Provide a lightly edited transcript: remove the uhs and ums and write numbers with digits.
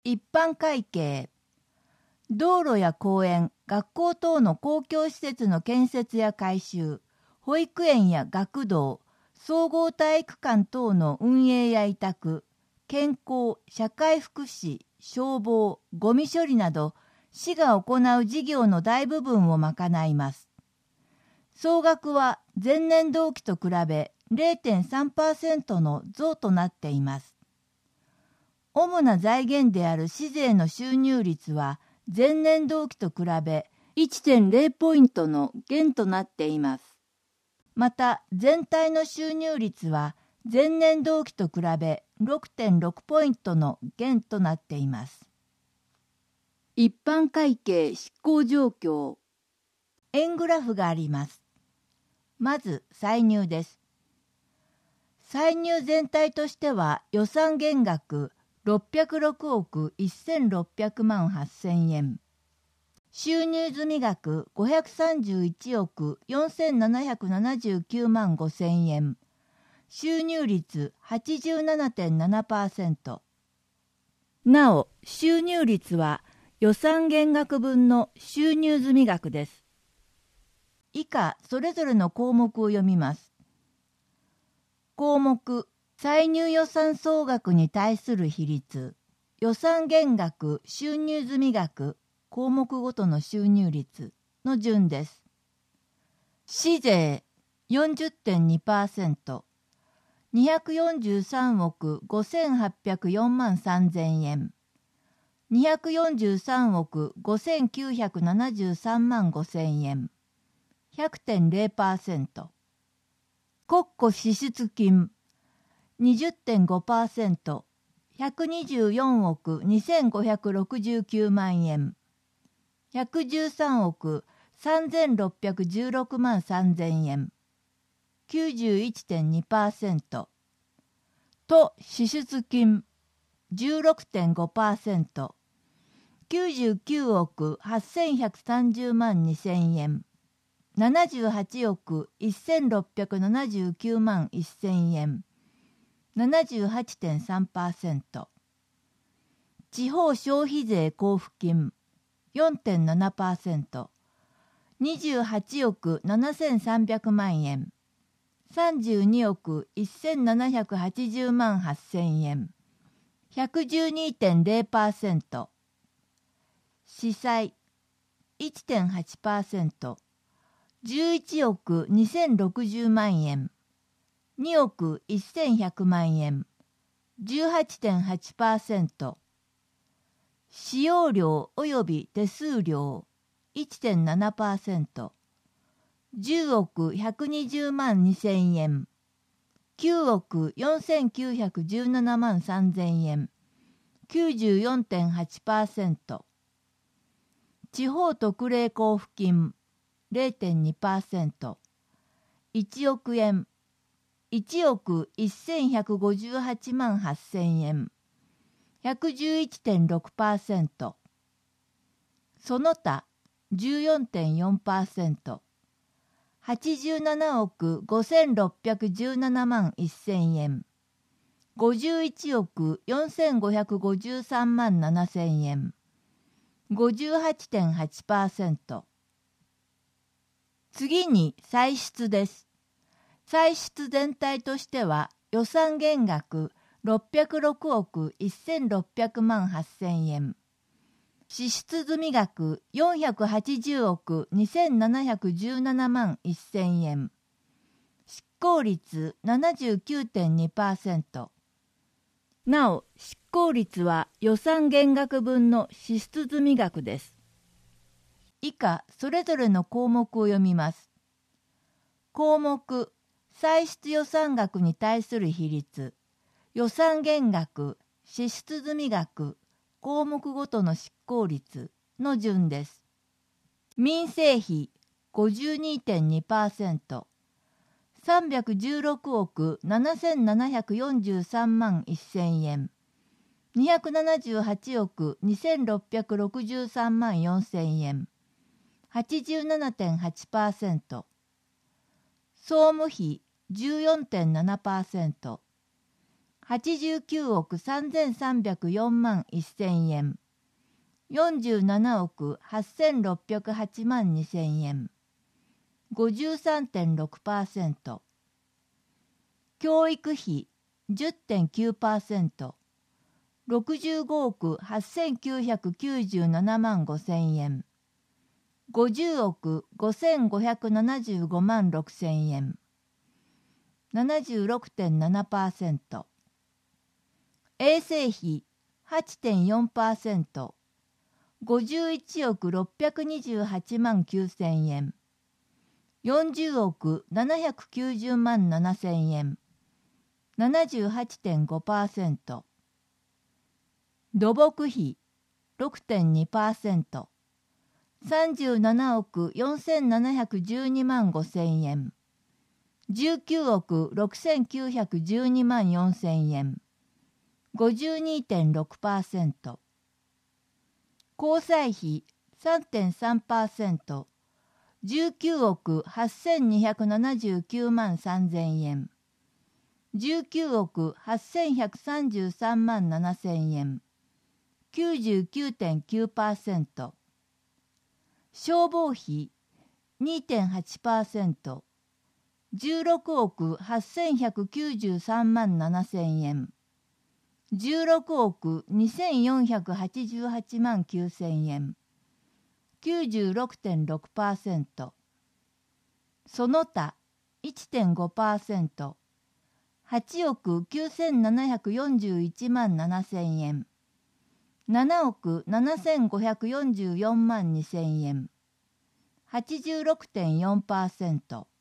一般会計。道路や公園、学校等の公共施設の建設や改修、保育園や学童、総合体育館等の運営や委託、健康、社会福祉、消防、ゴミ処理など、市が行う事業の大部分を賄います。総額は前年同期と比べ 0.3% の増となっています。主な財源である市税の収入率は前年同期と比べ 1.0 ポイントの減となっています。また全体の収入率は前年同期と比べ 6.6 ポイントの減となっています。一般会計執行状況。円グラフがあります。まず歳入です。歳入全体としては予算減額606億1600万8000円。収入済額531億4779万5000円。収入率 87.7%。なお、収入率は予算減額分の収入済額です。以下、それぞれの項目を読みます。項目歳入予算総額に対する比率、予算減額収入済額項目ごとの収入率の順です。市税 40.2%、243億5804万3000円、243億5973万5000円、100.0%。国庫支出金20.5%、124億2569万円、113億3616万3000円、91.2%。都支出金 16.5%、99億8130万2000円、78億1679万1000円、78.3%。地方消費税交付金 4.7%、28億7300万円、32億1780万8000円、112.0%。市債 1.8%、11億2060万円、2億1100万円、18.8%。使用料及び手数料 1.7%、10億120万2000円、9億4917万3000円、94.8%。地方特例交付金 0.2%、1億円、1億1158万8000円、111.6%。その他 14.4%、87億5617万1000円、51億4553万7000円、58.8%。次に歳出です。歳出全体としては予算減額606億1600万8000円、支出済額480億2717万1000円、執行率 79.2%。なお、執行率は予算減額分の支出済額です。以下、それぞれの項目を読みます。項目、歳出予算額に対する比率、予算減額、支出済額、項目ごとの執行率の順です。民生費 52.2%、316億7743万1000円、278億2663万4000円、87.8%。総務費 14.7%、 89億3304万1000円、47億8608万2000円、53.6%。教育費 10.9%、65億8997万5000円、50億5575万6000円、76.7%。衛生費 8.4%、51億628万9000円、40億790万7000円、78.5%。土木費 6.2%、37億4712万5000円、19億6912万4000円、52.6%。交際費 3.3%、19億8279万3000円、19億8133万7000円、99.9%。消防費 2.8%、16億8193万7000円、16億2488万9000円、96.6%。その他 1.5%、8億9741万7000円、7億7544万2000円、86.4%。